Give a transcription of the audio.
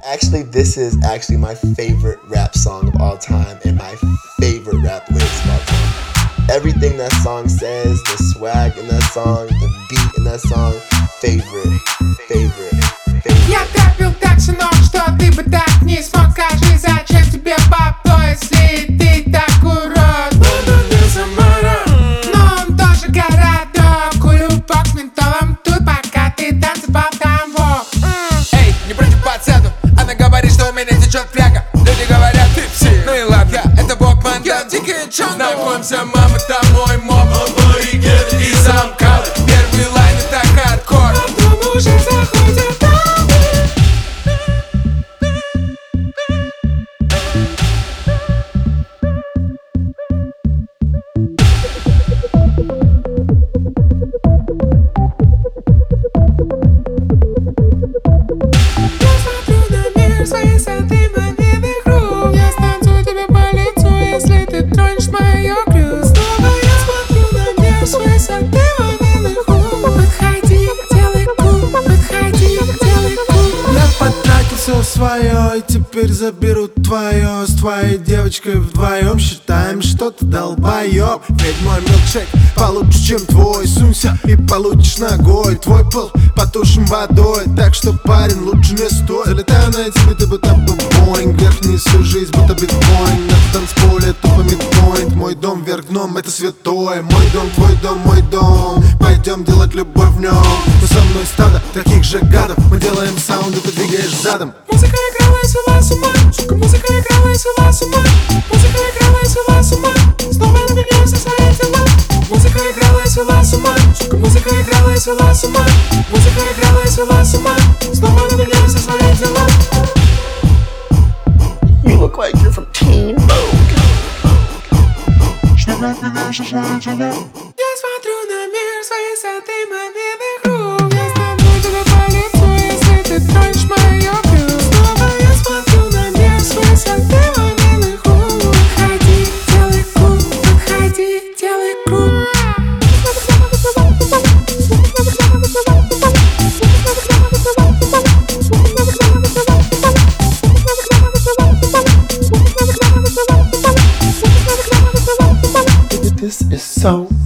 Actually, this is actually my favorite rap song of all time and my favorite rap lyrics of all time. Everything that song says, the swag in that song, the beat in that song, favorite. Я топил так всю ночь, что ты бы так не смог. Скажи, зачем тебе бабло, если ты так урод? Буду не Самара, но он тоже городок. Курю бок с ментолом тут, пока ты танцевал там, во. Эй, не против пацану, она говорит, что у меня течет фляга. Люди говорят, ты псих, ну и ладно, это Бокман, я дикий чан. Знакомься, мама, там мой моб, абориген из Амкала. Первый лайн это хардкор, Потом уже заходят. Свое, и теперь заберу твое. С твоей девочкой вдвоем считаем, что ты долбоёб. Ведь мой милкшейк получше, чем твой. Сунься и получишь ногой. Твой пыл потушим водой, так что, парень, лучше не стой. Залетаю на эти биты, будто бы Боинг. Вверх-вниз всю жизнь, будто биткоин. На танцполе тупо мидпоинт. Мой дом вверх дном, это святое. Мой дом, твой дом, мой дом. Пойдем делать любовь в нем. Но со мной стадо таких же гадов. Мы делаем саунд, и ты двигаешь задом. Музыка играла и свела с ума. Сука, музыка играла и свела с ума. Музыка играла и свела с ума. Снова набегаем все свои дела. Музыка играла и свела с ума. Сука, музыка играла и свела с ума. Музыка играла и свела с ума. Снова набегаем все свои дела. You look like you're from Teen Vogue. Я смотрю на мир с высоты мобильных рук. Я стану тебе по лицу, если ты тронешь мое плюс. Снова я смотрю на мир с высоты мобильных рук. Подходи, делай круг, подходи, делай круг. This is so